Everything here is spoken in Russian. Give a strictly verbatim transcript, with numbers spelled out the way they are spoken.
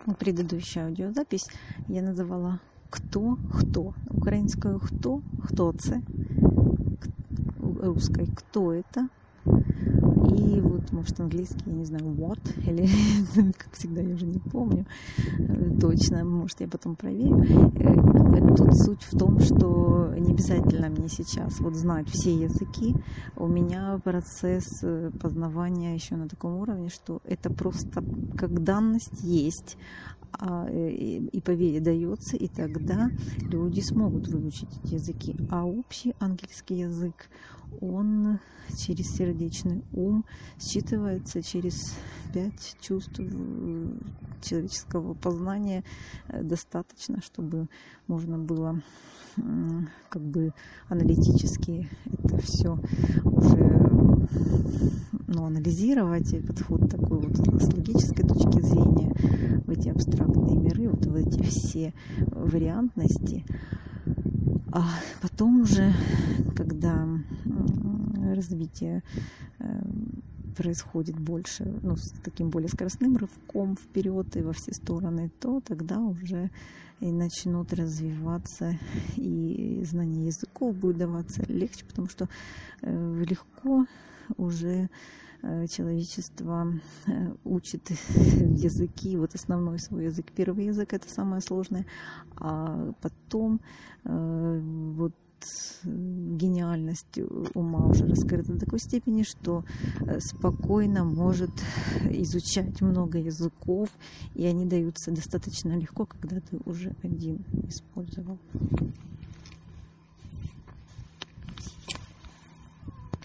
предыдущую аудиозапись я называла «Кто? Хто?». Украинскую «Хто? Хто це?». Русской «Кто это?». И вот, может, английский, я не знаю, what, или, как всегда, я уже не помню точно, может, я потом проверю. Тут суть в том, что не обязательно мне сейчас вот знать все языки. У меня процесс познавания еще на таком уровне, что это просто как данность есть, и по вере дается, и тогда люди смогут выучить эти языки. А общий английский язык, он через сердечный ум считывается через пять чувств человеческого познания достаточно, чтобы можно было как бы аналитически это все уже ну, анализировать, и подход такой вот с логической точки зрения в эти абстрактные миры, вот в эти все вариантности. А потом уже, когда развитие происходит больше, ну, с таким более скоростным рывком вперед и во все стороны, то тогда уже и начнут развиваться, и знание языков будет даваться легче, потому что легко уже человечество учит языки, вот основной свой язык, первый язык — это самое сложное, а потом вот гениальность ума уже раскрыта до такой степени, что спокойно может изучать много языков, и они даются достаточно легко, когда ты уже один использовал.